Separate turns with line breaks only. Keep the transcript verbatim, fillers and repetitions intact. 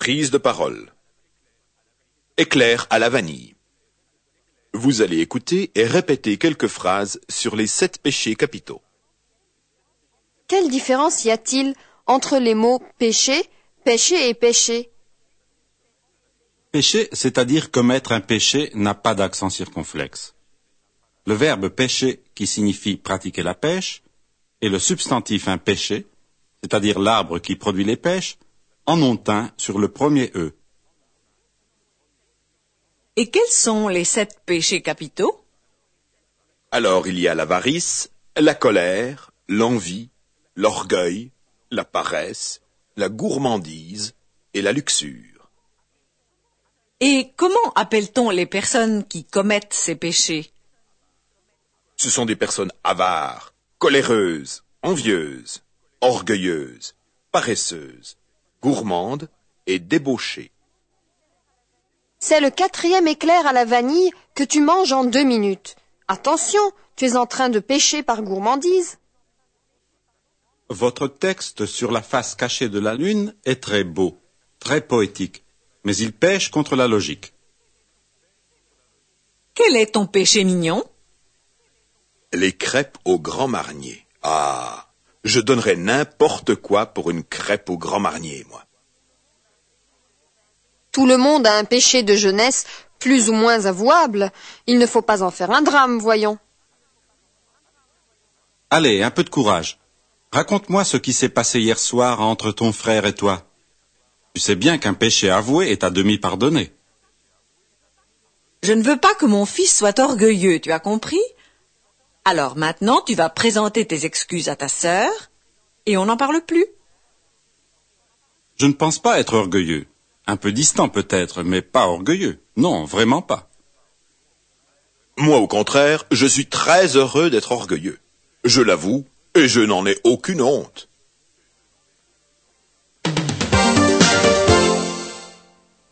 Prise de parole. Éclair à la vanille. Vous allez écouter et répéter quelques phrases sur les sept péchés capitaux.
Quelle différence y a-t-il entre les mots péché, péché et péché?
Pécher, c'est-à-dire commettre un péché, n'a pas d'accent circonflexe. Le verbe pêcher, qui signifie pratiquer la pêche, et le substantif un péché, c'est-à-dire l'arbre qui produit les pêches, en ont un sur le premier E.
Et quels sont les sept péchés capitaux?
Alors il y a l'avarice, la colère, l'envie, l'orgueil, la paresse, la gourmandise et la luxure.
Et comment appelle-t-on les personnes qui commettent ces péchés?
Ce sont des personnes avares, coléreuses, envieuses, orgueilleuses, paresseuses, gourmandes et débauchées.
C'est le quatrième éclair à la vanille que tu manges en deux minutes. Attention, tu es en train de pécher par gourmandise.
Votre texte sur la face cachée de la lune est très beau, très poétique, mais il pêche contre la logique.
Quel est ton péché mignon?
Les crêpes au grand marnier. Ah, je donnerais n'importe quoi pour une crêpe au grand marnier, moi.
Tout le monde a un péché de jeunesse plus ou moins avouable. Il ne faut pas en faire un drame, voyons.
Allez, un peu de courage. Raconte-moi ce qui s'est passé hier soir entre ton frère et toi. Tu sais bien qu'un péché avoué est à demi pardonné.
Je ne veux pas que mon fils soit orgueilleux, tu as compris? Alors maintenant, tu vas présenter tes excuses à ta sœur et on n'en parle plus.
Je ne pense pas être orgueilleux. Un peu distant peut-être, mais pas orgueilleux. Non, vraiment pas.
Moi, au contraire, je suis très heureux d'être orgueilleux. Je l'avoue, et je n'en ai aucune honte.